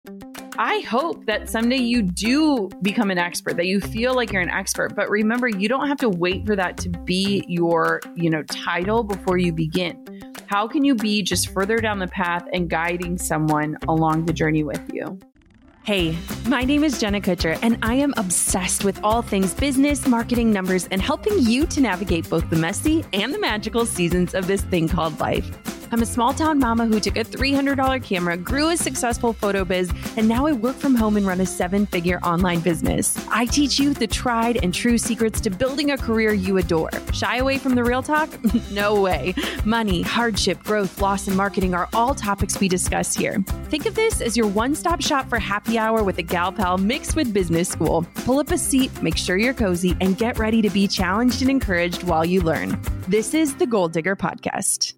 I hope that someday you do become an expert, that you feel like you're an expert. But remember, you don't have to wait for that to be your, title before you begin. How can you be just further down the path and guiding someone along the journey with you? Hey, my name is Jenna Kutcher, and I am obsessed with all things business, marketing, numbers, and helping you to navigate both the messy and the magical seasons of this thing called life. I'm a small town mama who took a $300 camera, grew a successful photo biz, and now I work from home and run a 7-figure online business. I teach you the tried and true secrets to building a career you adore. Shy away from the real talk? No way. Money, hardship, growth, loss, and marketing are all topics we discuss here. Think of this as your one-stop shop for happy hour with a gal pal mixed with business school. Pull up a seat, make sure you're cozy, and get ready to be challenged and encouraged while you learn. This is the Goal Digger Podcast.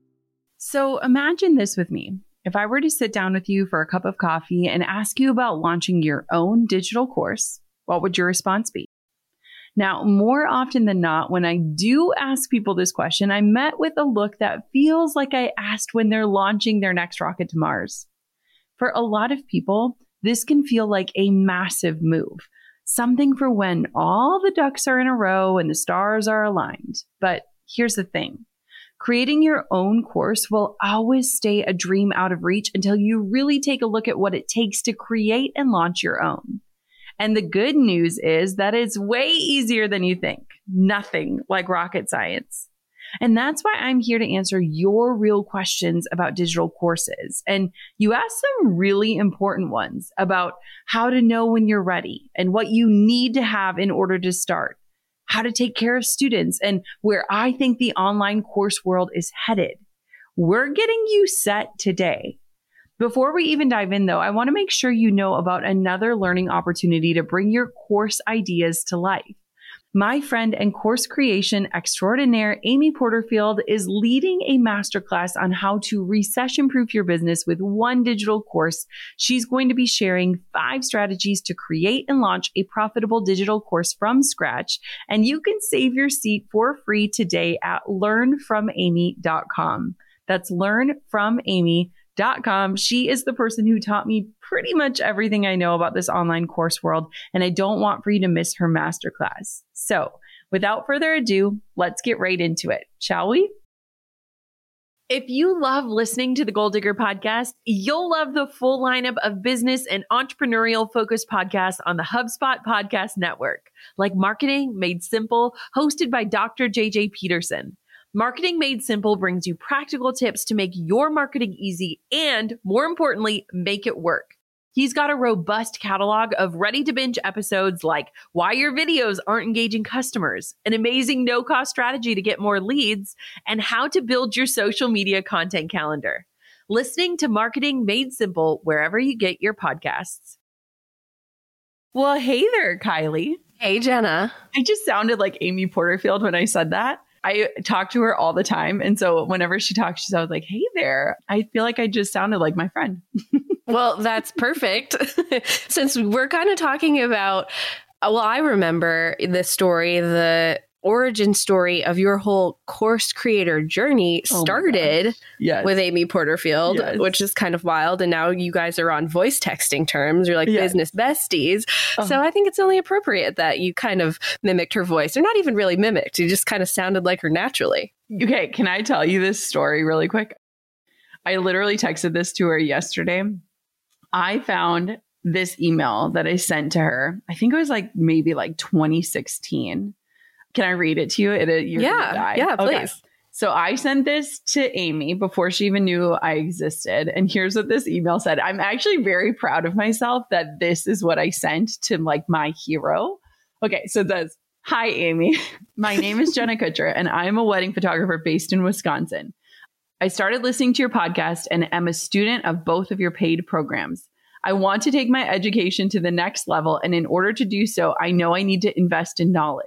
So imagine this with me. If I were to sit down with you for a cup of coffee and ask you about launching your own digital course, what would your response be? Now, more often than not, when I do ask people this question, I'm met with a look that feels like I asked when they're launching their next rocket to Mars. For a lot of people, this can feel like a massive move, something for when all the ducks are in a row and the stars are aligned. But here's the thing. Creating your own course will always stay a dream out of reach until you really take a look at what it takes to create and launch your own. And the good news is that it's way easier than you think. Nothing like rocket science. And that's why I'm here to answer your real questions about digital courses. And you asked some really important ones about how to know when you're ready and what you need to have in order to start, how to take care of students, and where I think the online course world is headed. We're getting you set today. Before we even dive in, though, I want to make sure you know about another learning opportunity to bring your course ideas to life. My friend and course creation extraordinaire, Amy Porterfield, is leading a masterclass on how to recession-proof your business with one digital course. She's going to be sharing 5 strategies to create and launch a profitable digital course from scratch. And you can save your seat for free today at learnfromamy.com. That's learnfromamy.com. She is the person who taught me pretty much everything I know about this online course world, and I don't want for you to miss her masterclass. So without further ado, let's get right into it, shall we? If you love listening to the Goal Digger Podcast, you'll love the full lineup of business and entrepreneurial focused podcasts on the HubSpot Podcast Network, like Marketing Made Simple, hosted by Dr. JJ Peterson. Marketing Made Simple brings you practical tips to make your marketing easy and, more importantly, make it work. He's got a robust catalog of ready-to-binge episodes like Why Your Videos Aren't Engaging Customers, an amazing no-cost strategy to get more leads, and how to build your social media content calendar. Listening to Marketing Made Simple wherever you get your podcasts. Well, hey there, Kylie. Hey, Jenna. I just sounded like Amy Porterfield when I said that. I talk to her all the time. And so whenever she talks, she's always like, hey there. I feel like I just sounded like my friend. Well, that's perfect. Since we're kind of talking about, I remember the story, the origin story of your whole course creator journey started with Amy Porterfield, which is kind of wild. And now you guys are on voice texting terms. You're like business besties. So I think it's only appropriate that you kind of mimicked her voice, or not even really mimicked. You just kind of sounded like her naturally. Okay. Can I tell you this story really quick? I literally texted this to her yesterday. I found this email that I sent to her. I think it was maybe 2016. Can I read it to you? Yeah, please. Okay. So I sent this to Amy before she even knew I existed. And here's what this email said. I'm actually very proud of myself that this is what I sent to my hero. Okay. So it says, hi, Amy. My name is Jenna Kutcher, and I'm a wedding photographer based in Wisconsin. I started listening to your podcast and am a student of both of your paid programs. I want to take my education to the next level. And in order to do so, I know I need to invest in knowledge.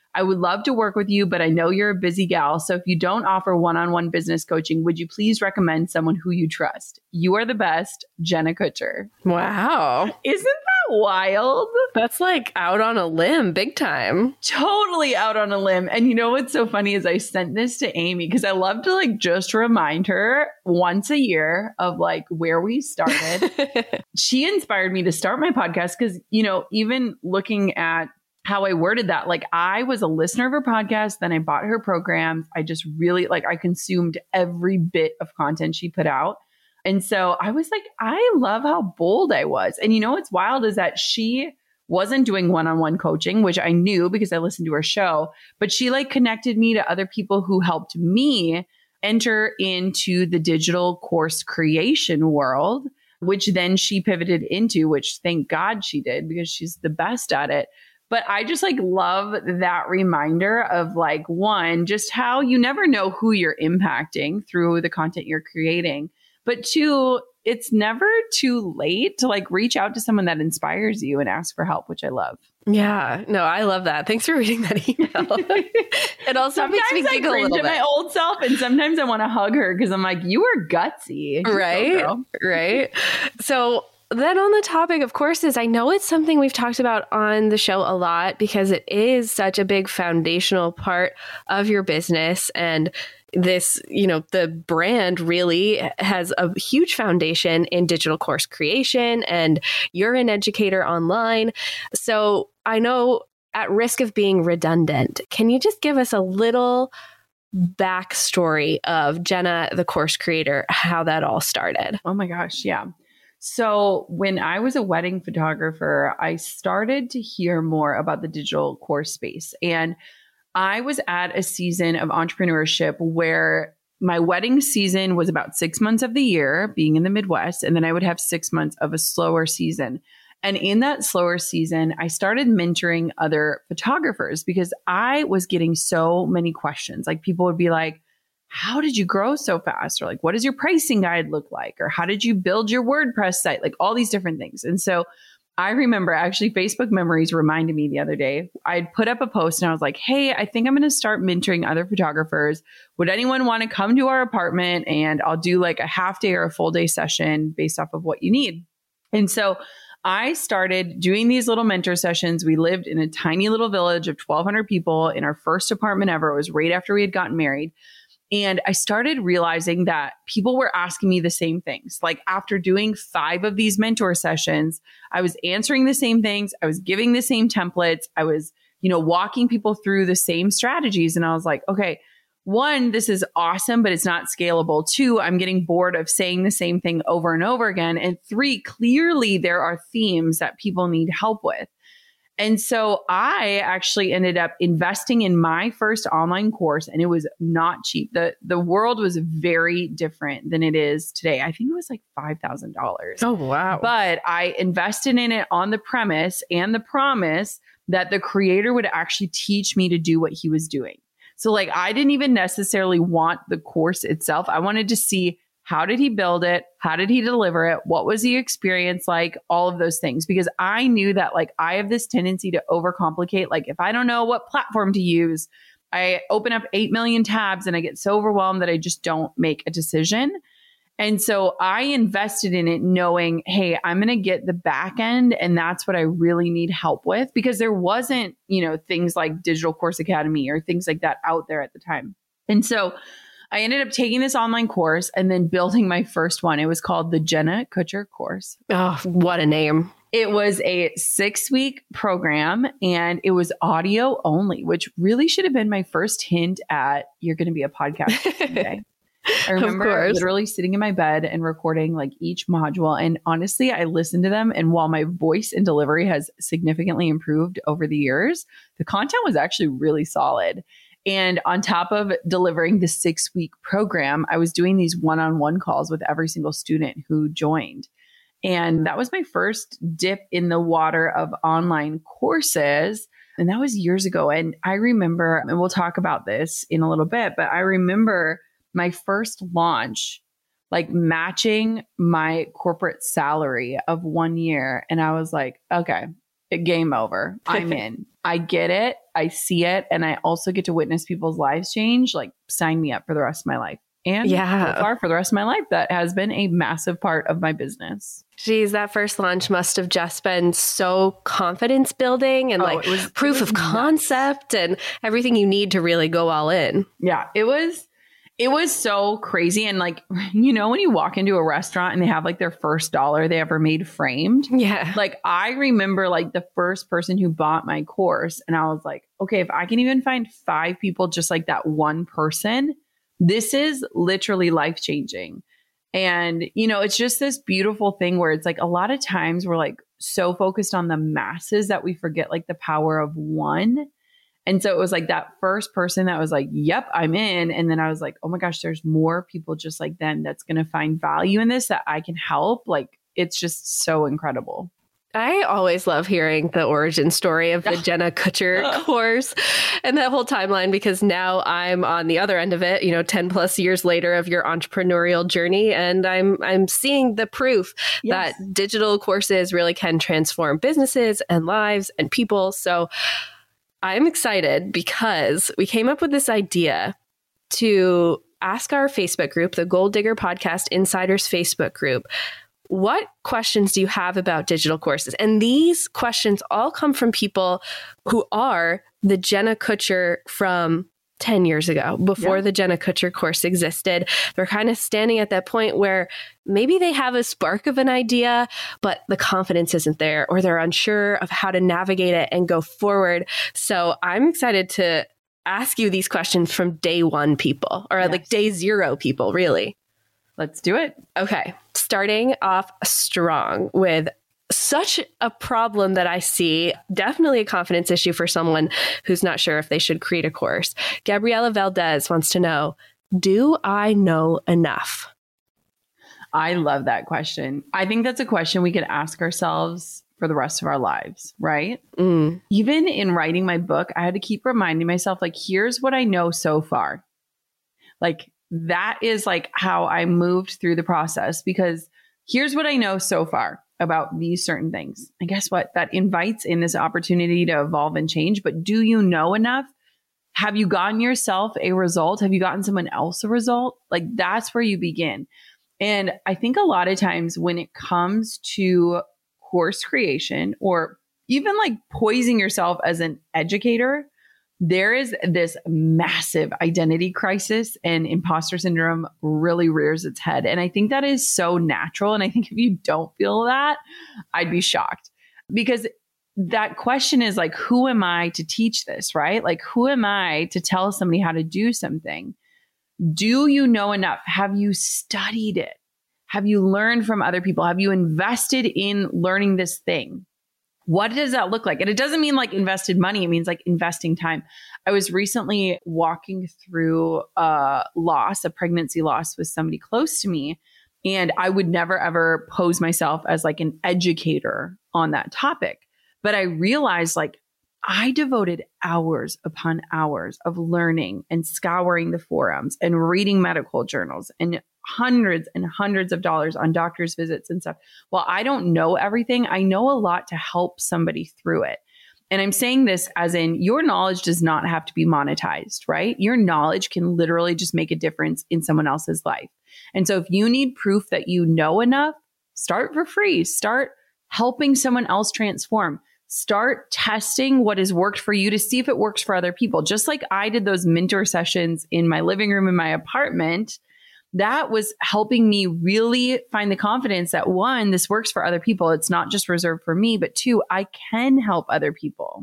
I would love to work with you, but I know you're a busy gal. So if you don't offer one-on-one business coaching, would you please recommend someone who you trust? You are the best, Jenna Kutcher. Wow. Isn't that wild? That's like out on a limb, big time. Totally out on a limb. And you know what's so funny is I sent this to Amy because I love to like just remind her once a year of like where we started. She inspired me to start my podcast because, you know, even looking at how I worded that, like I was a listener of her podcast, then I bought her programs. I just really like, I consumed every bit of content she put out. And so I was like, I love how bold I was. And you know, what's wild is that she wasn't doing one-on-one coaching, which I knew because I listened to her show, but she like connected me to other people who helped me enter into the digital course creation world, which then she pivoted into, which thank God she did because she's the best at it. But I just like love that reminder of like, one, just how you never know who you're impacting through the content you're creating. But two, it's never too late to like reach out to someone that inspires you and ask for help, which I love. Yeah, no, I love that. Thanks for reading that email. It also sometimes makes me giggle a little bit. My old self, and sometimes I want to hug her because I'm like, you were gutsy, right? Right. So then on the topic of courses, I know it's something we've talked about on the show a lot because it is such a big foundational part of your business. And this, you know, the brand really has a huge foundation in digital course creation, and you're an educator online. So I know, at risk of being redundant, can you just give us a little backstory of Jenna, the course creator, how that all started? Oh my gosh. Yeah. So when I was a wedding photographer, I started to hear more about the digital course space. And I was at a season of entrepreneurship where my wedding season was about 6 months of the year, being in the Midwest, and then I would have 6 months of a slower season. And in that slower season, I started mentoring other photographers because I was getting so many questions. Like people would be like, how did you grow so fast? Or like, what does your pricing guide look like? Or how did you build your WordPress site? Like all these different things. And so I remember actually Facebook Memories reminded me the other day, I'd put up a post and I was like, hey, I think I'm going to start mentoring other photographers. Would anyone want to come to our apartment and I'll do like a half day or a full day session based off of what you need? And so I started doing these little mentor sessions. We lived in a tiny little village of 1,200 people in our first apartment ever. It was right after we had gotten married. And I started realizing that people were asking me the same things. Like after doing 5 of these mentor sessions, I was answering the same things. I was giving the same templates. I was, walking people through the same strategies. And I was like, okay, 1, this is awesome, but it's not scalable. 2, I'm getting bored of saying the same thing over and over again. And 3, clearly there are themes that people need help with. And so I actually ended up investing in my first online course, and it was not cheap. The world was very different than it is today. I think it was like $5,000. Oh, wow. But I invested in it on the premise and the promise that the creator would actually teach me to do what he was doing. So like, I didn't even necessarily want the course itself. I wanted to see, how did he build it? How did he deliver it? What was the experience like? All of those things. Because I knew that like I have this tendency to overcomplicate. Like if I don't know what platform to use, I open up 8 million tabs and I get so overwhelmed that I just don't make a decision. And so I invested in it knowing, hey, I'm going to get the back end and that's what I really need help with, because there wasn't, things like Digital Course Academy or things like that out there at the time. And so I ended up taking this online course and then building my first one. It was called the Jenna Kutcher course. Oh, what a name. It was a 6-week program and it was audio only, which really should have been my first hint at you're going to be a podcast today. I remember literally sitting in my bed and recording like each module. And honestly, I listened to them. And while my voice and delivery has significantly improved over the years, the content was actually really solid. And on top of delivering the 6-week program, I was doing these one-on-one calls with every single student who joined. And that was my first dip in the water of online courses. And that was years ago. And I remember, and we'll talk about this in a little bit, but I remember my first launch, like matching my corporate salary of 1 year. And I was like, okay, game over. I'm in. I get it. I see it. And I also get to witness people's lives change. Like, sign me up for the rest of my life. And so far, for the rest of my life, that has been a massive part of my business. Geez, that first launch must have just been so confidence building and proof of concept and everything you need to really go all in. Yeah, it was so crazy. And like, you know, when you walk into a restaurant and they have like their first dollar they ever made framed. Yeah. Like, I remember like the first person who bought my course, and I was like, okay, if I can even find 5 people just like that one person, this is literally life changing. And, you know, it's just this beautiful thing where it's like a lot of times we're like so focused on the masses that we forget like the power of one. And so it was like that first person that was like, yep, I'm in. And then I was like, oh my gosh, there's more people just like them that's going to find value in this that I can help. Like, it's just so incredible. I always love hearing the origin story of the Jenna Kutcher course and that whole timeline, because now I'm on the other end of it, you know, 10 plus years later of your entrepreneurial journey. And I'm seeing the proof that digital courses really can transform businesses and lives and people. So I'm excited because we came up with this idea to ask our Facebook group, the Goal Digger Podcast Insiders Facebook group, what questions do you have about digital courses? And these questions all come from people who are the Jenna Kutcher from 10 years ago, before the Jenna Kutcher course existed. They're kind of standing at that point where maybe they have a spark of an idea, but the confidence isn't there, or they're unsure of how to navigate it and go forward. So I'm excited to ask you these questions from day one people, or like day zero people, really. Let's do it. Okay. Starting off strong with such a problem that I see, definitely a confidence issue for someone who's not sure if they should create a course. Gabriela Valdez wants to know, do I know enough? I love that question. I think that's a question we could ask ourselves for the rest of our lives, right? Even in writing my book, I had to keep reminding myself, like, here's what I know so far. Like, that is like how I moved through the process, because here's what I know so far about these certain things. And guess what? That invites in this opportunity to evolve and change. But do you know enough? Have you gotten yourself a result? Have you gotten someone else a result? Like, that's where you begin. And I think a lot of times when it comes to course creation, or even like poising yourself as an educator, there is this massive identity crisis, and imposter syndrome really rears its head. And I think that is so natural. And I think if you don't feel that, I'd be shocked, because that question is like, who am I to teach this, right? Like, who am I to tell somebody how to do something? Do you know enough? Have you studied it? Have you learned from other people? Have you invested in learning this thing? What does that look like? And it doesn't mean like invested money. It means like investing time. I was recently walking through a pregnancy loss with somebody close to me. And I would never, ever pose myself as like an educator on that topic. But I realized like I devoted hours upon hours of learning and scouring the forums and reading medical journals and hundreds of dollars on doctor's visits and stuff. While I don't know everything, I know a lot to help somebody through it. And I'm saying this as in, your knowledge does not have to be monetized, right? Your knowledge can literally just make a difference in someone else's life. And so if you need proof that you know enough, start for free. Start helping someone else transform. Start testing what has worked for you to see if it works for other people. Just like I did those mentor sessions in my living room in my apartment, that was helping me really find the confidence that, one, this works for other people. It's not just reserved for me, but two, I can help other people.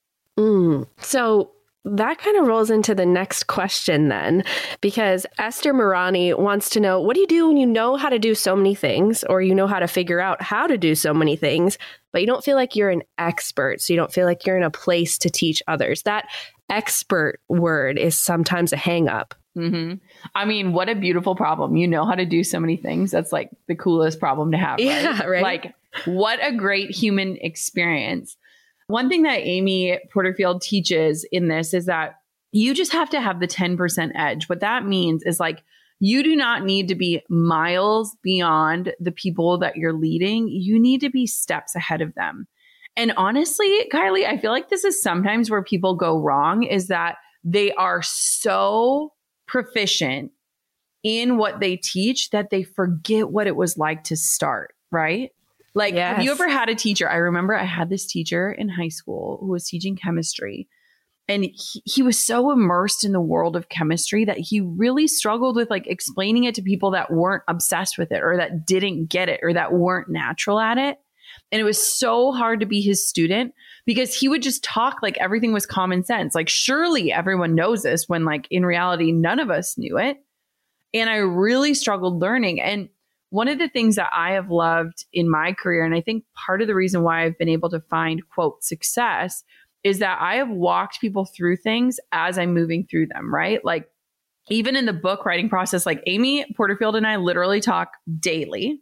So that kind of rolls into the next question then, because Esther Marani wants to know, what do you do when you know how to do so many things, or you know how to figure out how to do so many things, but you don't feel like you're an expert, so you don't feel like you're in a place to teach others? That expert word is sometimes a hang up. I mean, what a beautiful problem. You know how to do so many things. That's like the coolest problem to have. Right? Yeah, right. Like, what a great human experience. One thing that Amy Porterfield teaches in this is that you just have to have the 10% edge. What that means is like, you do not need to be miles beyond the people that you're leading. You need to be steps ahead of them. And honestly, Kylie, I feel like this is sometimes where people go wrong, is that they are so proficient in what they teach that they forget what it was like to start, right? Like, Have you ever had a teacher? I remember I had this teacher in high school who was teaching chemistry, and he was so immersed in the world of chemistry that he really struggled with like explaining it to people that weren't obsessed with it or that didn't get it or that weren't natural at it. And it was so hard to be his student because he would just talk like everything was common sense. Like, surely everyone knows this, when like in reality, none of us knew it. And I really struggled learning. And one of the things that I have loved in my career, and I think part of the reason why I've been able to find, quote, success, is that I have walked people through things as I'm moving through them, right? Like, even in the book writing process, like Amy Porterfield and I literally talk daily.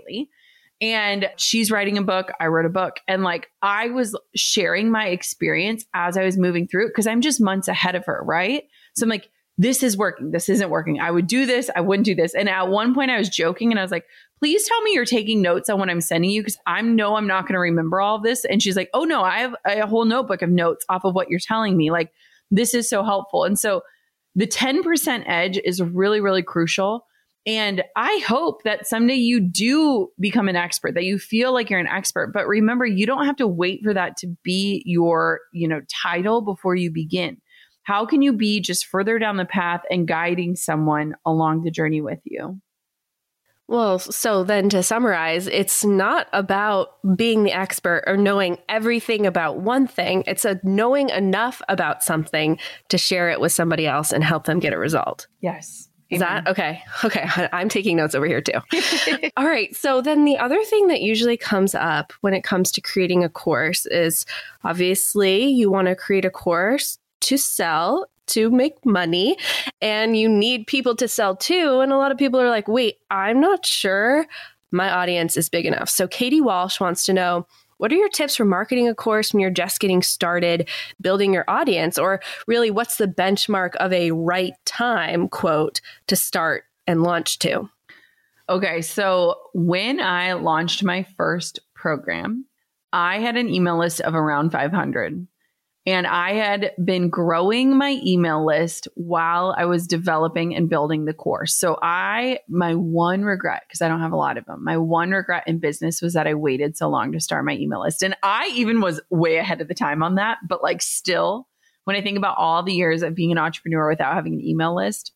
And she's writing a book. I wrote a book. And like, I was sharing my experience as I was moving through it because I'm just months ahead of her, right? So I'm like, this is working. This isn't working. I would do this. I wouldn't do this. And at one point I was joking and I was like, please tell me you're taking notes on what I'm sending you because I'm not going to remember all of this. And she's like, oh no, I have a whole notebook of notes off of what you're telling me. Like, this is so helpful. And so the 10% edge is really, really crucial. And I hope that someday you do become an expert, that you feel like you're an expert. But remember, you don't have to wait for that to be your, title before you begin. How can you be just further down the path and guiding someone along the journey with you? Well, so then to summarize, it's not about being the expert or knowing everything about one thing. It's knowing enough about something to share it with somebody else and help them get a result. Yes. Is that okay? Okay. I'm taking notes over here too. All right. So then the other thing that usually comes up when it comes to creating a course is obviously you want to create a course to sell, to make money, and you need people to sell to. And a lot of people are like, wait, I'm not sure my audience is big enough. So Katie Walsh wants to know, what are your tips for marketing a course when you're just getting started building your audience? Or really, what's the benchmark of a right time, quote, to start and launch to? Okay, so when I launched my first program, I had an email list of around 500. And I had been growing my email list while I was developing and building the course. So my one regret, because I don't have a lot of them, my one regret in business was that I waited so long to start my email list. And I even was way ahead of the time on that. But like, still, when I think about all the years of being an entrepreneur without having an email list,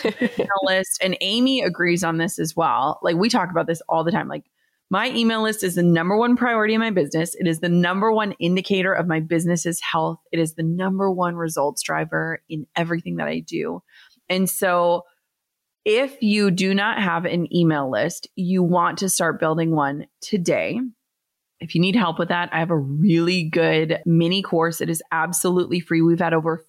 and Amy agrees on this as well. Like, we talk about this all the time. Like, my email list is the number one priority in my business. It is the number one indicator of my business's health. It is the number one results driver in everything that I do. And so if you do not have an email list, you want to start building one today. If you need help with that, I have a really good mini course. It is absolutely free. We've had over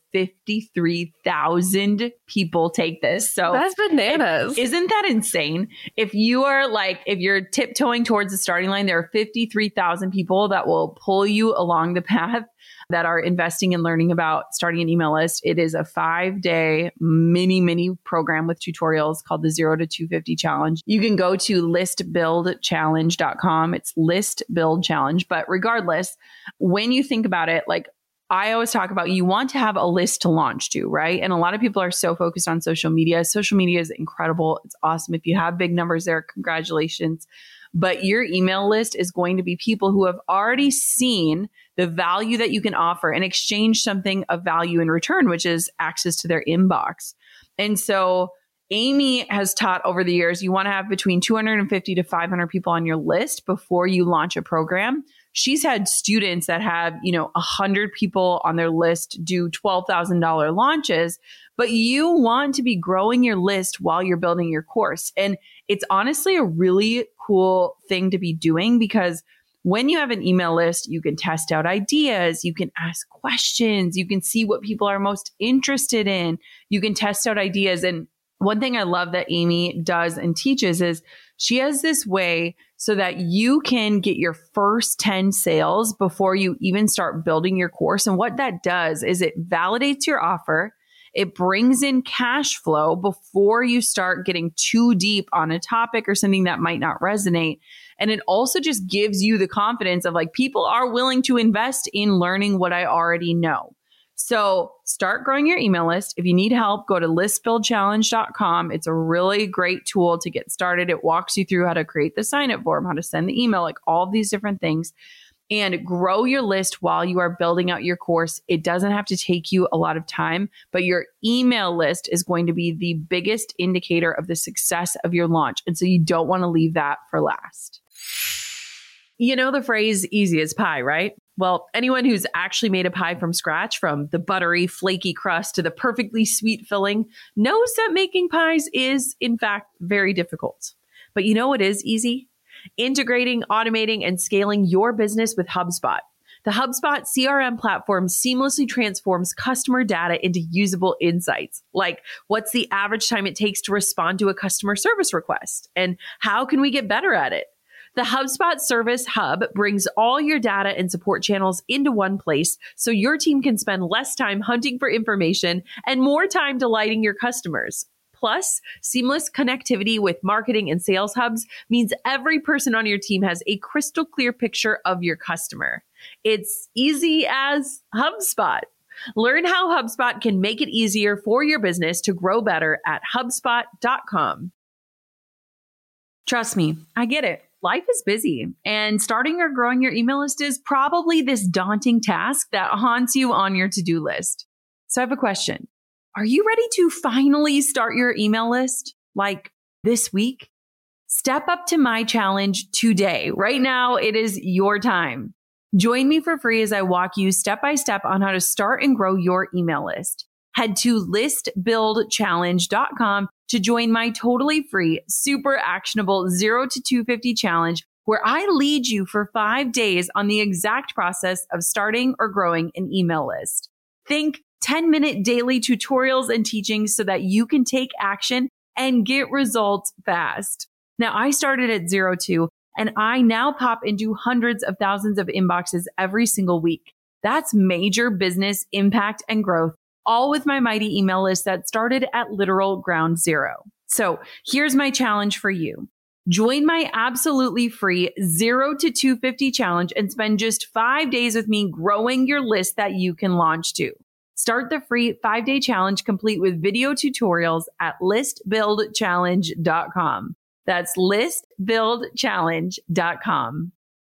53,000 people take this. So that's bananas. Isn't that insane? If you're tiptoeing towards the starting line, there are 53,000 people that will pull you along the path that are investing and learning about starting an email list. It is a 5-day mini program with tutorials called the 0 to 250 challenge. You can go to listbuildchallenge.com. It's List Build Challenge. But regardless, when you think about it, like, I always talk about, you want to have a list to launch to, right? And a lot of people are so focused on social media. Social media is incredible. It's awesome. If you have big numbers there, congratulations. But your email list is going to be people who have already seen the value that you can offer and exchange something of value in return, which is access to their inbox. And so Amy has taught over the years, you want to have between 250 to 500 people on your list before you launch a program. She's had students that have, 100 people on their list do $12,000 launches, but you want to be growing your list while you're building your course. And it's honestly a really cool thing to be doing, because when you have an email list, you can test out ideas, you can ask questions, you can see what people are most interested in, you can test out ideas. And one thing I love that Amy does and teaches is she has this way so that you can get your first 10 sales before you even start building your course. And what that does is it validates your offer. It brings in cash flow before you start getting too deep on a topic or something that might not resonate. And it also just gives you the confidence of like, people are willing to invest in learning what I already know. So start growing your email list. If you need help, go to listbuildchallenge.com. It's a really great tool to get started. It walks you through how to create the sign-up form, how to send the email, like all of these different things, and grow your list while you are building out your course. It doesn't have to take you a lot of time, but your email list is going to be the biggest indicator of the success of your launch. And so you don't want to leave that for last. You know the phrase easy as pie, right? Well, anyone who's actually made a pie from scratch, from the buttery, flaky crust to the perfectly sweet filling, knows that making pies is, in fact, very difficult. But you know what is easy? Integrating, automating, and scaling your business with HubSpot. The HubSpot CRM platform seamlessly transforms customer data into usable insights, like what's the average time it takes to respond to a customer service request, and how can we get better at it? The HubSpot Service Hub brings all your data and support channels into one place so your team can spend less time hunting for information and more time delighting your customers. Plus, seamless connectivity with marketing and sales hubs means every person on your team has a crystal clear picture of your customer. It's easy as HubSpot. Learn how HubSpot can make it easier for your business to grow better at HubSpot.com. Trust me, I get it. Life is busy, and starting or growing your email list is probably this daunting task that haunts you on your to-do list. So I have a question. Are you ready to finally start your email list? Like this week? Step up to my challenge today. Right now, it is your time. Join me for free as I walk you step by step on how to start and grow your email list. Head to listbuildchallenge.com to join my totally free, super actionable 0 to 250 challenge, where I lead you for 5 days on the exact process of starting or growing an email list. Think 10-minute daily tutorials and teachings so that you can take action and get results fast. Now, I started at 0 to, and I now pop into hundreds of thousands of inboxes every single week. That's major business impact and growth, all with my mighty email list that started at literal ground zero. So here's my challenge for you. Join my absolutely free 0 to 250 challenge and spend just 5 days with me growing your list that you can launch to. Start the free 5-day challenge complete with video tutorials at listbuildchallenge.com. That's listbuildchallenge.com.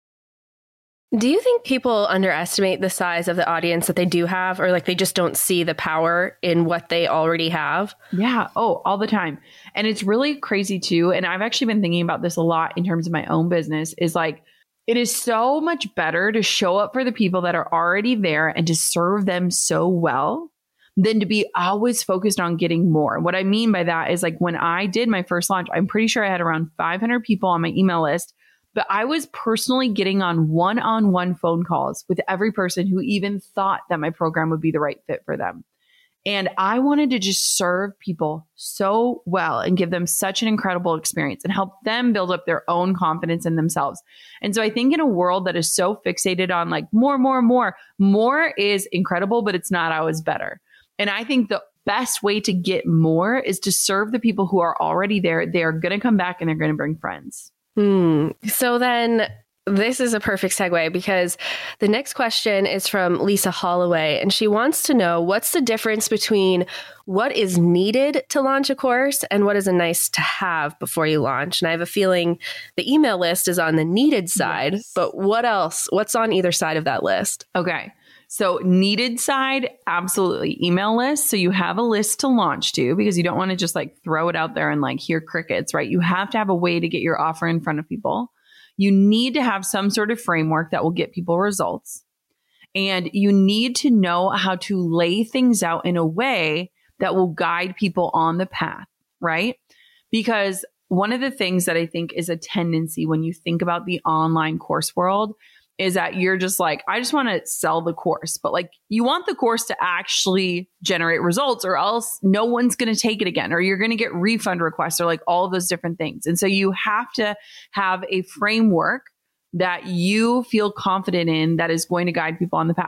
Do you think people underestimate the size of the audience that they do have, or like they just don't see the power in what they already have? Yeah. Oh, all the time. And it's really crazy too. And I've actually been thinking about this a lot in terms of my own business, is like, it is so much better to show up for the people that are already there and to serve them so well than to be always focused on getting more. What I mean by that is like when I did my first launch, I'm pretty sure I had around 500 people on my email list, but I was personally getting on one-on-one phone calls with every person who even thought that my program would be the right fit for them. And I wanted to just serve people so well and give them such an incredible experience and help them build up their own confidence in themselves. And so I think in a world that is so fixated on like more is incredible, but it's not always better. And I think the best way to get more is to serve the people who are already there. They are going to come back and they're going to bring friends. So then this is a perfect segue, because the next question is from Lisa Holloway, and she wants to know, what's the difference between what is needed to launch a course and what is a nice to have before you launch? And I have a feeling the email list is on the needed side, yes. But what else? What's on either side of that list? Okay. So needed side, absolutely email list. So you have a list to launch to, because you don't want to just like throw it out there and like hear crickets, right? You have to have a way to get your offer in front of people. You need to have some sort of framework that will get people results. And you need to know how to lay things out in a way that will guide people on the path, right? Because one of the things that I think is a tendency when you think about the online course world is that you're just like, I just want to sell the course, but like you want the course to actually generate results, or else no one's going to take it again, or you're going to get refund requests, or like all of those different things. And so you have to have a framework that you feel confident in that is going to guide people on the path.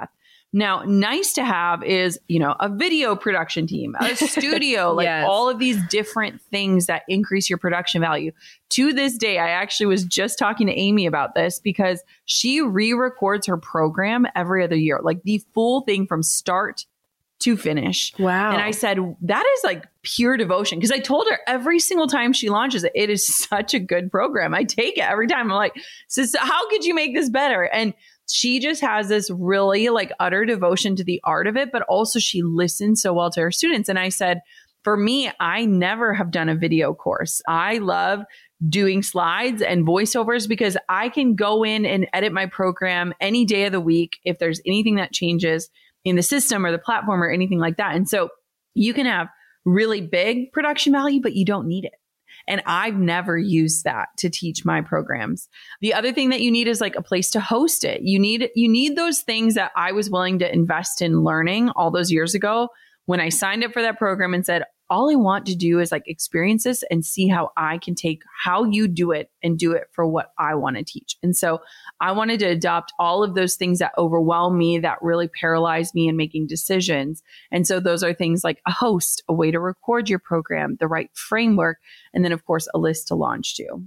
Now, nice to have is, a video production team, a studio, like Yes. all of these different things that increase your production value. To this day, I actually was just talking to Amy about this because she re-records her program every other year, like the full thing from start to finish. Wow. And I said, that is like pure devotion. Because I told her every single time she launches it, it is such a good program. I take it every time. I'm like, so how could you make this better? And she just has this really like utter devotion to the art of it, but also she listens so well to her students. And I said, for me, I never have done a video course. I love doing slides and voiceovers because I can go in and edit my program any day of the week if there's anything that changes in the system or the platform or anything like that. And so you can have really big production value, but you don't need it. And I've never used that to teach my programs. The other thing that you need is like a place to host it. You need those things that I was willing to invest in learning all those years ago when I signed up for that program and said, all I want to do is like experience this and see how I can take how you do it and do it for what I want to teach. And so I wanted to adopt all of those things that overwhelm me, that really paralyze me in making decisions. And so those are things like a host, a way to record your program, the right framework, and then of course a list to launch to.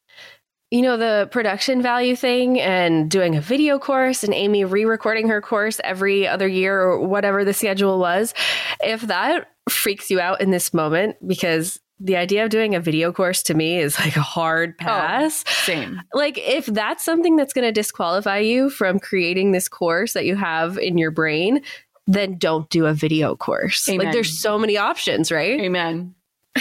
The production value thing and doing a video course and Amy re-recording her course every other year or whatever the schedule was, if that freaks you out in this moment, because the idea of doing a video course to me is like a hard pass. Oh, same. Like if that's something that's going to disqualify you from creating this course that you have in your brain, then don't do a video course. Amen. Like there's so many options, right? Amen.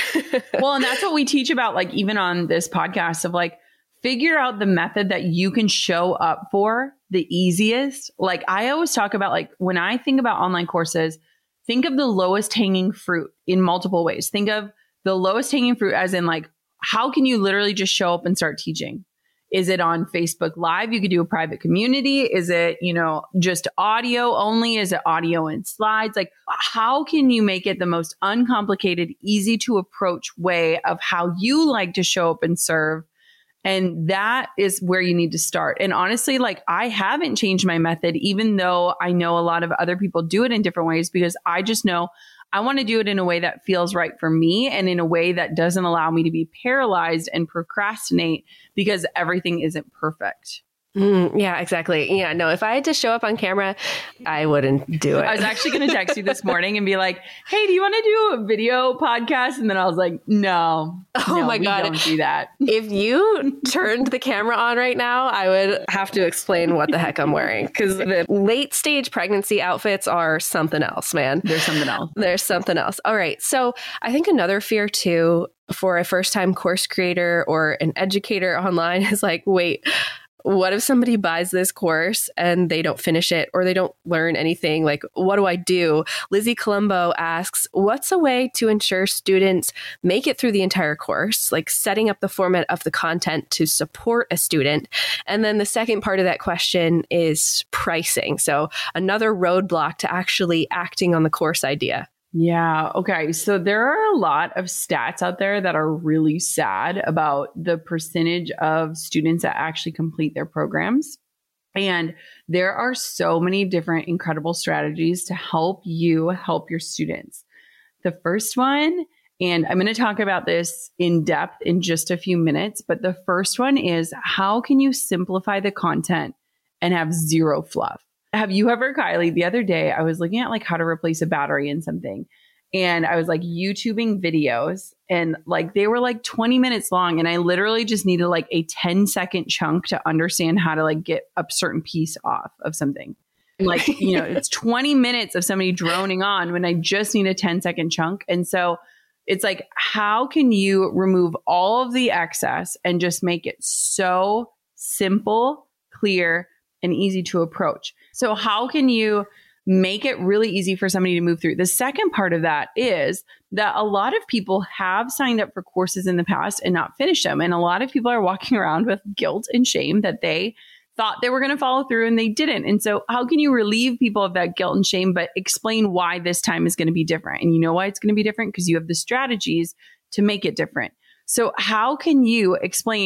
Well, and that's what we teach about, like even on this podcast of like, figure out the method that you can show up for the easiest. Like I always talk about, like when I think about online courses, think of the lowest hanging fruit in multiple ways. Think of the lowest hanging fruit as in like, how can you literally just show up and start teaching? Is it on Facebook Live? You could do a private community. Is it, just audio only? Is it audio and slides? Like, how can you make it the most uncomplicated, easy to approach way of how you like to show up and serve? And that is where you need to start. And honestly, like I haven't changed my method, even though I know a lot of other people do it in different ways, because I just know I want to do it in a way that feels right for me and in a way that doesn't allow me to be paralyzed and procrastinate because everything isn't perfect. Yeah, exactly. Yeah, no, if I had to show up on camera, I wouldn't do it. I was actually going to text you this morning and be like, hey, do you want to do a video podcast? And then I was like, no, my God. Don't do that. If you turned the camera on right now, I would have to explain what the heck I'm wearing because the late stage pregnancy outfits are something else, man. There's something else. There's something else. All right. So I think another fear too for a first time course creator or an educator online is like, wait, what if somebody buys this course and they don't finish it or they don't learn anything? Like, what do I do? Lizzie Colombo asks, what's a way to ensure students make it through the entire course? Like setting up the format of the content to support a student. And then the second part of that question is pricing. So another roadblock to actually acting on the course idea. Yeah. Okay. So there are a lot of stats out there that are really sad about the percentage of students that actually complete their programs. And there are so many different incredible strategies to help you help your students. The first one, and I'm going to talk about this in depth in just a few minutes, but the first one is how can you simplify the content and have zero fluff? Have you ever, Kylie, the other day, I was looking at like how to replace a battery in something. And I was like YouTubing videos and like they were like 20 minutes long. And I literally just needed like a 10-second chunk to understand how to like get a certain piece off of something. Like, it's 20 minutes of somebody droning on when I just need a 10-second chunk. And so it's like, how can you remove all of the excess and just make it so simple, clear, and easy to approach? So how can you make it really easy for somebody to move through? The second part of that is that a lot of people have signed up for courses in the past and not finished them. And a lot of people are walking around with guilt and shame that they thought they were going to follow through and they didn't. And so how can you relieve people of that guilt and shame, but explain why this time is going to be different? And you know why it's going to be different? Because you have the strategies to make it different. So how can you explain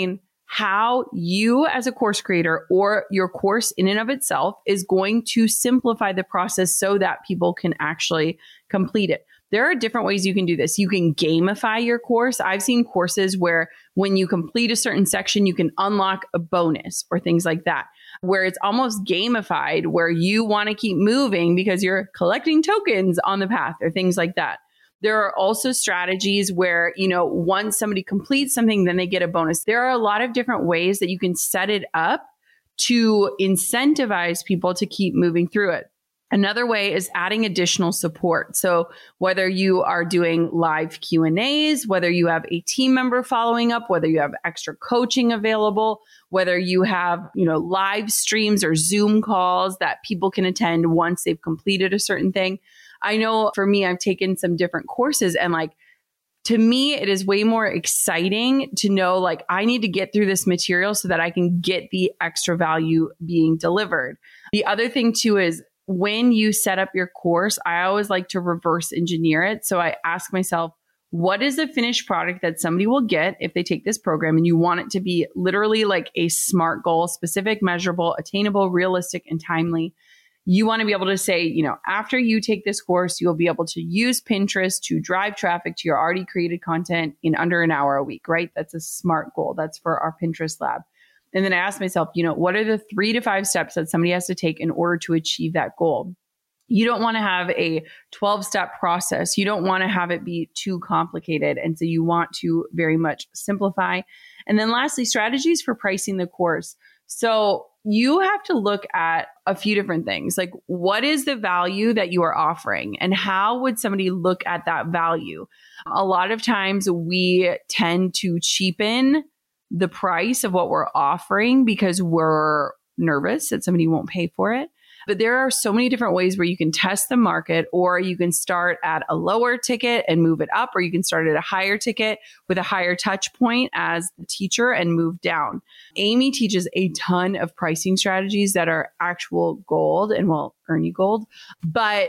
how you as a course creator or your course in and of itself is going to simplify the process so that people can actually complete it. There are different ways you can do this. You can gamify your course. I've seen courses where when you complete a certain section, you can unlock a bonus or things like that, where it's almost gamified, where you want to keep moving because you're collecting tokens on the path or things like that. There are also strategies where, once somebody completes something, then they get a bonus. There are a lot of different ways that you can set it up to incentivize people to keep moving through it. Another way is adding additional support. So whether you are doing live Q&As, whether you have a team member following up, whether you have extra coaching available, whether you have, live streams or Zoom calls that people can attend once they've completed a certain thing. I know for me, I've taken some different courses and to me, it is way more exciting to know I need to get through this material so that I can get the extra value being delivered. The other thing too is when you set up your course, I always like to reverse engineer it. So I ask myself, what is the finished product that somebody will get if they take this program? And you want it to be literally like a SMART goal, specific, measurable, attainable, realistic, and timely. You want to be able to say, after you take this course, you'll be able to use Pinterest to drive traffic to your already created content in under an hour a week, right? That's a SMART goal. That's for our Pinterest lab. And then I ask myself, what are the 3 to 5 steps that somebody has to take in order to achieve that goal? You don't want to have a 12-step process. You don't want to have it be too complicated. And so you want to very much simplify. And then lastly, strategies for pricing the course. So you have to look at a few different things. Like, what is the value that you are offering? And how would somebody look at that value? A lot of times we tend to cheapen the price of what we're offering because we're nervous that somebody won't pay for it. But there are so many different ways where you can test the market, or you can start at a lower ticket and move it up, or you can start at a higher ticket with a higher touch point as the teacher and move down. Amy teaches a ton of pricing strategies that are actual gold and will earn you gold. But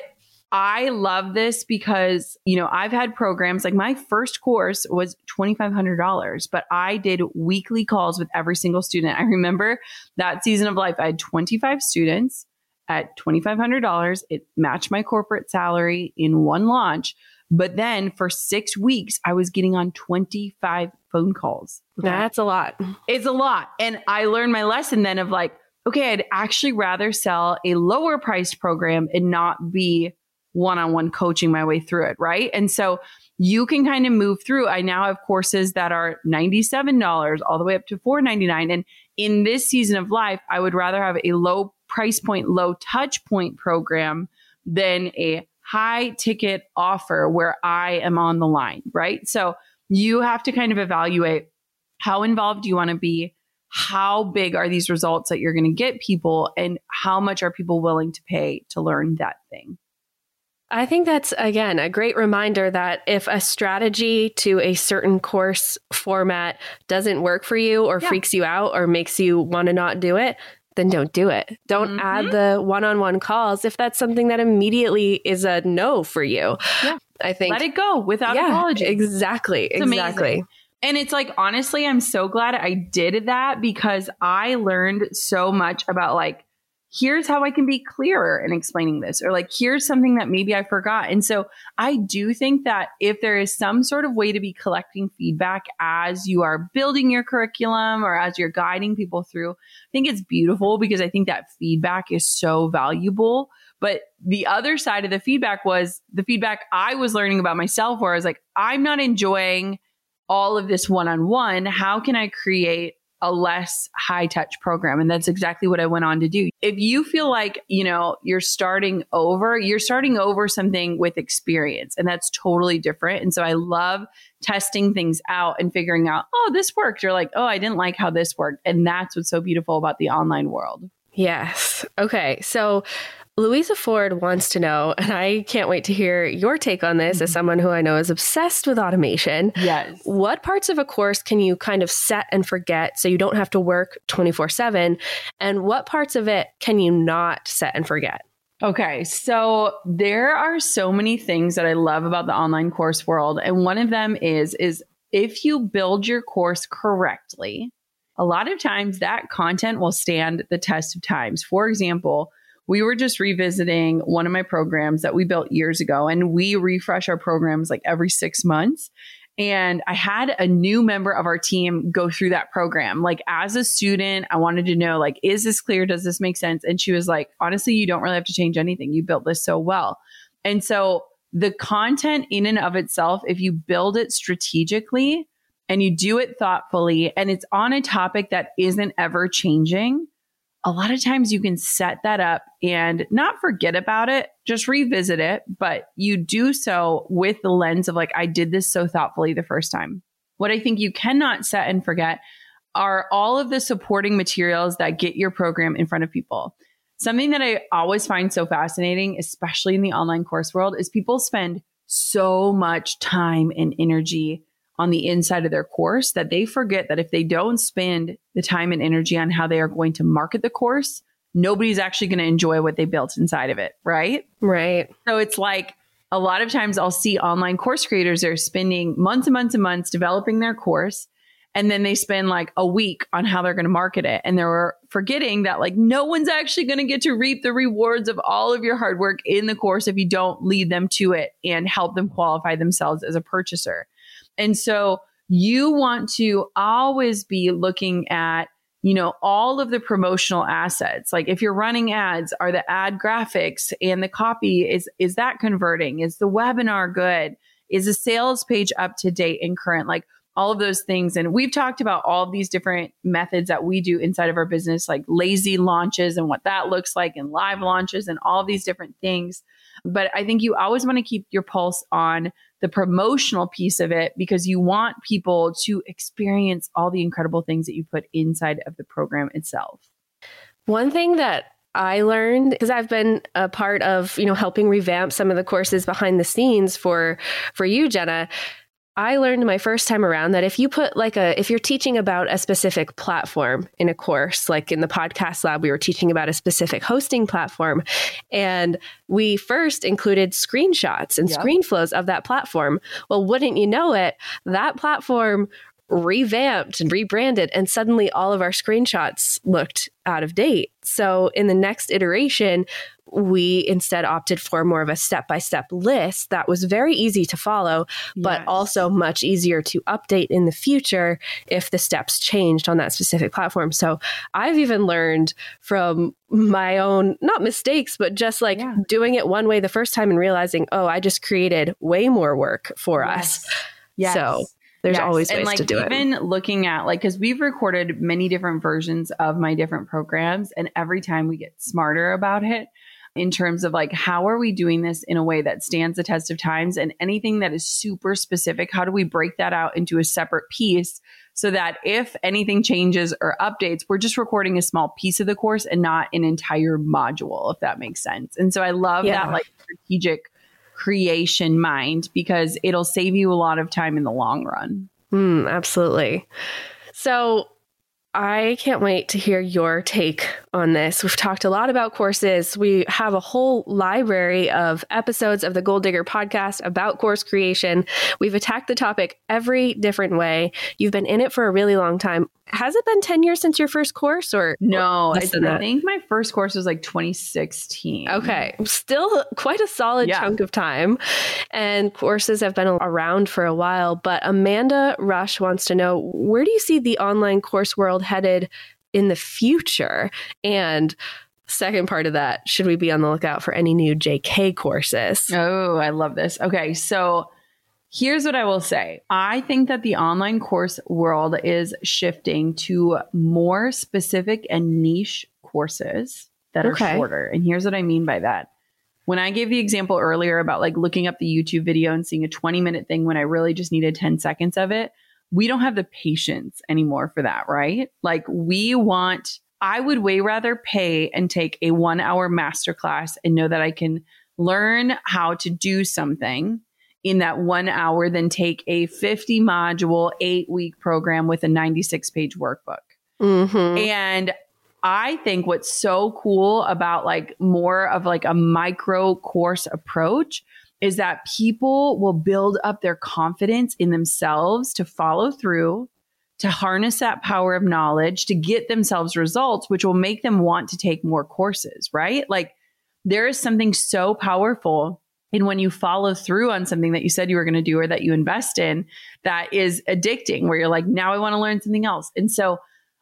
I love this because, I've had programs like my first course was $2,500, but I did weekly calls with every single student. I remember that season of life, I had 25 students at $2,500. It matched my corporate salary in one launch. But then for 6 weeks, I was getting on 25 phone calls. Okay? That's a lot. It's a lot. And I learned my lesson then of okay, I'd actually rather sell a lower priced program and not be one-on-one coaching my way through it, right? And so you can kind of move through. I now have courses that are $97 all the way up to $499. And in this season of life, I would rather have a low price point, low touch point program than a high ticket offer where I am on the line, right? So you have to kind of evaluate how involved do you want to be? How big are these results that you're going to get people? And how much are people willing to pay to learn that thing? I think that's, again, a great reminder that if a strategy to a certain course format doesn't work for you or freaks you out or makes you want to not do it, then don't do it. Don't add the one-on-one calls if that's something that immediately is a no for you. Yeah. I think let it go without apology. Exactly. It's amazing. And it's honestly, I'm so glad I did that because I learned so much about here's how I can be clearer in explaining this, or here's something that maybe I forgot. And so I do think that if there is some sort of way to be collecting feedback as you are building your curriculum or as you're guiding people through, I think it's beautiful because I think that feedback is so valuable. But the other side of the feedback was the feedback I was learning about myself, where I was I'm not enjoying all of this one-on-one. How can I create a less high touch program? And that's exactly what I went on to do. If you feel you're starting over something with experience, and that's totally different. And so I love testing things out and figuring out, oh, this worked. You're oh, I didn't like how this worked. And that's what's so beautiful about the online world. Yes. Okay. So Louisa Ford wants to know, and I can't wait to hear your take on this as someone who I know is obsessed with automation. Yes. What parts of a course can you kind of set and forget so you don't have to work 24/7? And what parts of it can you not set and forget? Okay, so there are so many things that I love about the online course world. And one of them is if you build your course correctly, a lot of times that content will stand the test of times. For example, we were just revisiting one of my programs that we built years ago, and we refresh our programs like every 6 months. And I had a new member of our team go through that program. Like as a student, I wanted to know, like, is this clear? Does this make sense? And she was like, honestly, you don't really have to change anything. You built this so well. And so the content in and of itself, if you build it strategically and you do it thoughtfully, and it's on a topic that isn't ever changing, a lot of times you can set that up and not forget about it, just revisit it, but you do so with the lens of like, I did this so thoughtfully the first time. What I think you cannot set and forget are all of the supporting materials that get your program in front of people. Something that I always find so fascinating, especially in the online course world, is people spend so much time and energy on the inside of their course that they forget that if they don't spend the time and energy on how they are going to market the course, nobody's actually going to enjoy what they built inside of it. Right. Right. So it's like a lot of times I'll see online course creators that are spending months and months and months developing their course. And then they spend like a week on how they're going to market it. And they're forgetting that like no one's actually going to get to reap the rewards of all of your hard work in the course if you don't lead them to it and help them qualify themselves as a purchaser. And so you want to always be looking at, you know, all of the promotional assets. Like if you're running ads, are the ad graphics and the copy, is that converting? Is the webinar good? Is the sales page up to date and current? Like all of those things. And we've talked about all of these different methods that we do inside of our business, like lazy launches and what that looks like, and live launches and all of these different things. But I think you always want to keep your pulse on the promotional piece of it, because you want people to experience all the incredible things that you put inside of the program itself. One thing that I learned, because I've been a part of, helping revamp some of the courses behind the scenes for you, Jenna, I learned my first time around that if you put if you're teaching about a specific platform in a course, like in the podcast lab, we were teaching about a specific hosting platform, and we first included screenshots and screen flows of that platform. Well, wouldn't you know it, that platform revamped and rebranded, and suddenly all of our screenshots looked out of date. So in the next iteration, we instead opted for more of a step-by-step list that was very easy to follow, but also much easier to update in the future if the steps changed on that specific platform. So I've even learned from my own, not mistakes, but just doing it one way the first time and realizing, oh, I just created way more work for us. Yes. So there's always ways to do it. Even looking at because we've recorded many different versions of my different programs, and every time we get smarter about it in terms of how are we doing this in a way that stands the test of times, and anything that is super specific, how do we break that out into a separate piece so that if anything changes or updates, we're just recording a small piece of the course and not an entire module, if that makes sense. And so I love that strategic creation mind, because it'll save you a lot of time in the long run. Absolutely. So I can't wait to hear your take on this. We've talked a lot about courses. We have a whole library of episodes of the Goal Digger podcast about course creation. We've attacked the topic every different way. You've been in it for a really long time. Has it been 10 years since your first course, or no? I think my first course was 2016. Okay. Still quite a solid chunk of time. And courses have been around for a while. But Amanda Rush wants to know, where do you see the online course world headed in the future? And second part of that, should we be on the lookout for any new JK courses? Oh, I love this. Okay. So here's what I will say. I think that the online course world is shifting to more specific and niche courses that are shorter. And here's what I mean by that. When I gave the example earlier about looking up the YouTube video and seeing a 20-minute thing when I really just needed 10 seconds of it, we don't have the patience anymore for that, right? I would way rather pay and take a 1-hour masterclass and know that I can learn how to do something in that 1 hour than take a 50 module, 8-week program with a 96-page workbook. Mm-hmm. And I think what's so cool about more of a micro course approach is that people will build up their confidence in themselves to follow through, to harness that power of knowledge to get themselves results, which will make them want to take more courses, right? Like there is something so powerful in when you follow through on something that you said you were going to do or that you invest in that is addicting, where you're like, now I want to learn something else. And so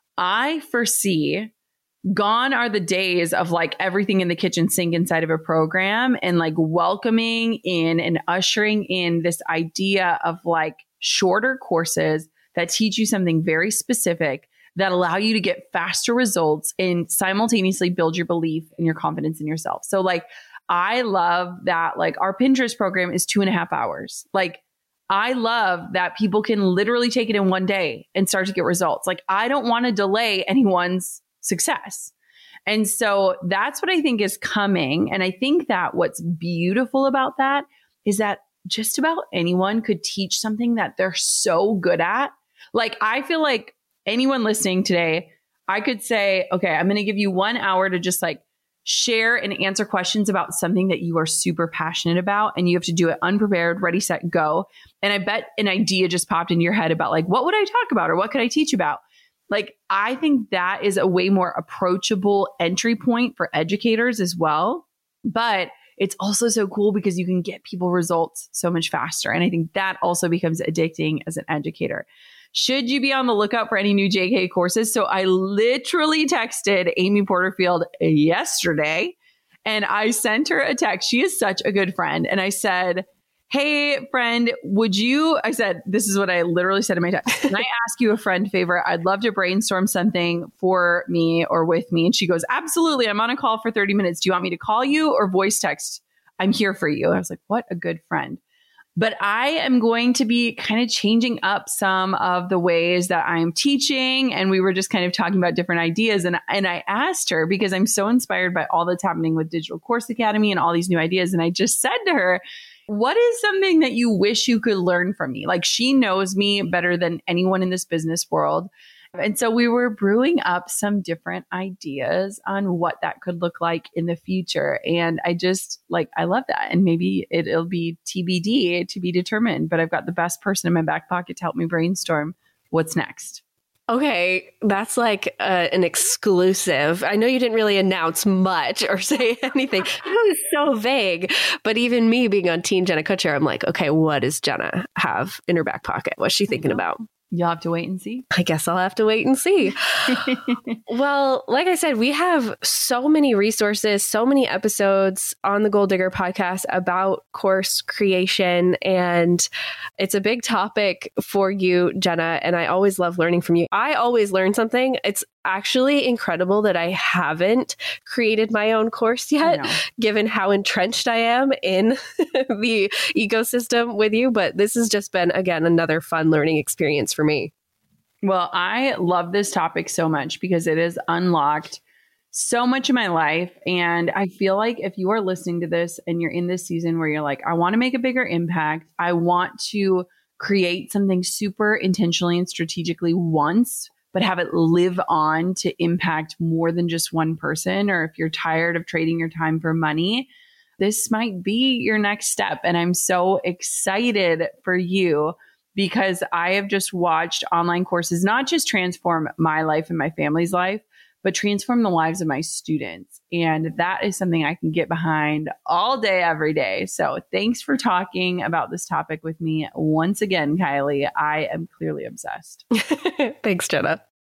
I foresee gone are the days of like everything in the kitchen sink inside of a program and like welcoming in and ushering in this idea of like shorter courses that teach you something very specific that allow you to get faster results and simultaneously build your belief and your confidence in yourself. So like, I love that like our Pinterest program is 2.5 hours. Like I love that people can literally take it in one day and start to get results. Like I don't want to delay anyone's success. And so that's what I think is coming. And I think that what's beautiful about that is that just about anyone could teach something that they're so good at. Like, I feel like anyone listening today, I could say, okay, I'm going to give you 1 hour to just like share and answer questions about something that you are super passionate about. And you have to do it unprepared, ready, set, go. And I bet an idea just popped into your head about like, what would I talk about? Or what could I teach about? Like, I think that is a way more approachable entry point for educators as well. But it's also so cool because you can get people results so much faster. And I think that also becomes addicting as an educator. Should you be on the lookout for any new JK courses? So I literally texted Amy Porterfield yesterday and I sent her a text. She is such a good friend. And I said, hey, friend, I said, this is what I literally said in my text. Can I ask you a friend favor? I'd love to brainstorm something for me or with me. And she goes, absolutely. I'm on a call for 30 minutes. Do you want me to call you or voice text? I'm here for you. I was like, what a good friend. But I am going to be kind of changing up some of the ways that I'm teaching. And we were just kind of talking about different ideas. And I asked her, because I'm so inspired by all that's happening with Digital Course Academy and all these new ideas. And I just said to her, what is something that you wish you could learn from me? Like, she knows me better than anyone in this business world. And so we were brewing up some different ideas on what that could look like in the future. And I just I love that. And maybe it'll be TBD, to be determined, but I've got the best person in my back pocket to help me brainstorm what's next. Okay, that's like an exclusive. I know you didn't really announce much or say anything. It was so vague. But even me being on Team Jenna Kutcher, I'm like, okay, what does Jenna have in her back pocket? What's she thinking about? You'll have to wait and see. I guess I'll have to wait and see. Well, like I said, we have so many resources, so many episodes on the Goal Digger podcast about course creation. And it's a big topic for you, Jenna. And I always love learning from you. I always learn something. It's actually incredible that I haven't created my own course yet, given how entrenched I am in the ecosystem with you. But this has just been, again, another fun learning experience for me. Well, I love this topic so much because it has unlocked so much in my life. And I feel like if you are listening to this and you're in this season where you're like, I want to make a bigger impact, I want to create something super intentionally and strategically once, but have it live on to impact more than just one person. Or if you're tired of trading your time for money, this might be your next step. And I'm so excited for you because I have just watched online courses not just transform my life and my family's life, but transform the lives of my students. And that is something I can get behind all day, every day. So thanks for talking about this topic with me once again, Kylie. I am clearly obsessed. Thanks, Jenna.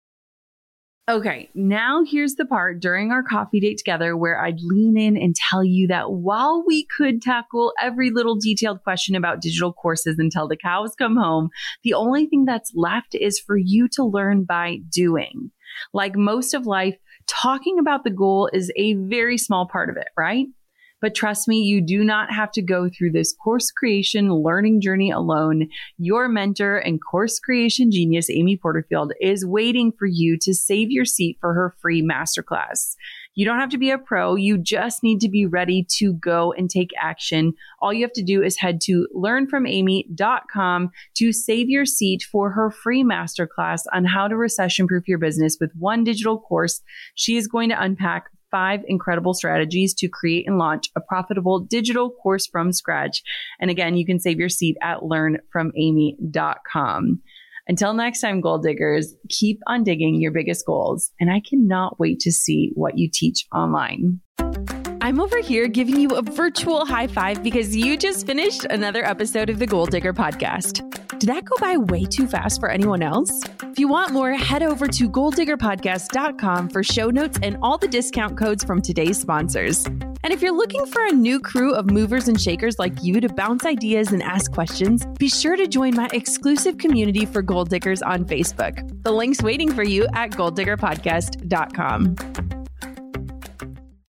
Okay, now here's the part during our coffee date together where I'd lean in and tell you that while we could tackle every little detailed question about digital courses until the cows come home, the only thing that's left is for you to learn by doing. Like most of life, talking about the goal is a very small part of it, right? But trust me, you do not have to go through this course creation learning journey alone. Your mentor and course creation genius, Amy Porterfield, is waiting for you to save your seat for her free masterclass. You don't have to be a pro. You just need to be ready to go and take action. All you have to do is head to learnfromamy.com to save your seat for her free masterclass on how to recession-proof your business with one digital course. She is going to unpack 5 incredible strategies to create and launch a profitable digital course from scratch. And again, you can save your seat at learnfromamy.com. Until next time, goal diggers, keep on digging your biggest goals. And I cannot wait to see what you teach online. I'm over here giving you a virtual high five because you just finished another episode of the Goal Digger podcast. Did that go by way too fast for anyone else? If you want more, head over to goaldiggerpodcast.com for show notes and all the discount codes from today's sponsors. And if you're looking for a new crew of movers and shakers like you to bounce ideas and ask questions, be sure to join my exclusive community for Goal Diggers on Facebook. The link's waiting for you at goaldiggerpodcast.com.